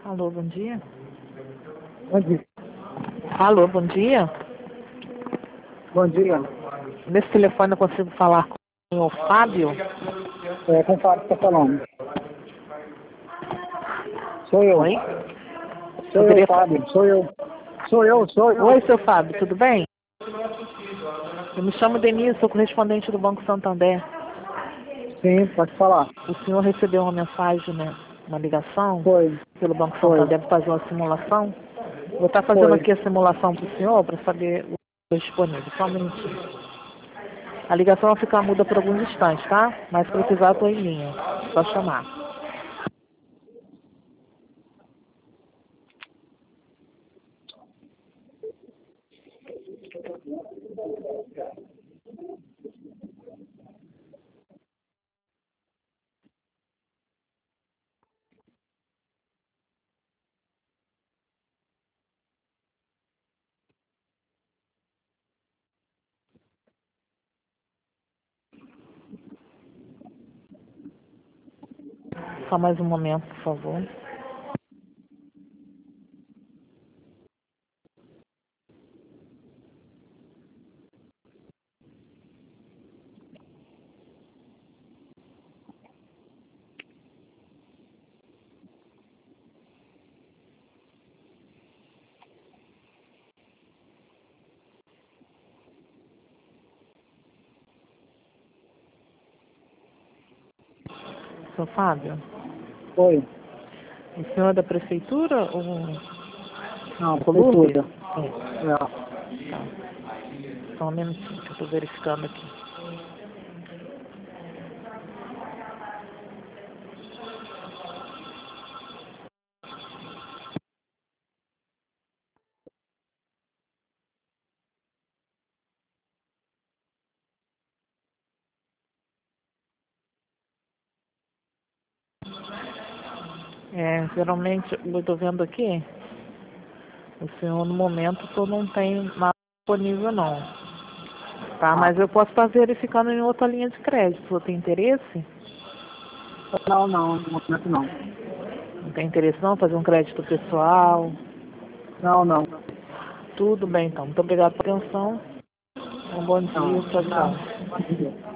Alô, bom dia. Bom dia. Alô, bom dia. Bom dia. Nesse telefone eu consigo falar com o senhor Fábio? Com o Fábio que está falando. Sou eu. Oi? Sou eu, Fábio. Sou eu. Sou eu. Oi, seu Fábio, tudo bem? Eu me chamo Denise, sou correspondente do Banco Santander. Sim, pode falar. O senhor recebeu uma mensagem, né? Uma ligação Foi. pelo Banco Foi. Santander para fazer uma simulação? Vou estar fazendo Foi. aqui a simulação para o senhor para saber o que é disponível. Só um minutinho. A ligação vai ficar muda por alguns instantes, tá? Mas se precisar, estou em linha. Só chamar. Só mais um momento, por favor. Seu Fábio, Foi. o senhor é da prefeitura ou Não, Colúrbio? prefeitura. É, É. tá. Só um minutinho que eu estou verificando aqui. Geralmente, eu estou vendo aqui, o senhor no momento o senhor não tem nada disponível não. Tá, mas eu posso estar verificando em outra linha de crédito. O senhor tem interesse? Não, no momento não. Não tem interesse não? Fazer um crédito pessoal? Não. Tudo bem então. Muito obrigado pela atenção. Um bom dia. Não. Tchau, Não. tchau. Bom dia.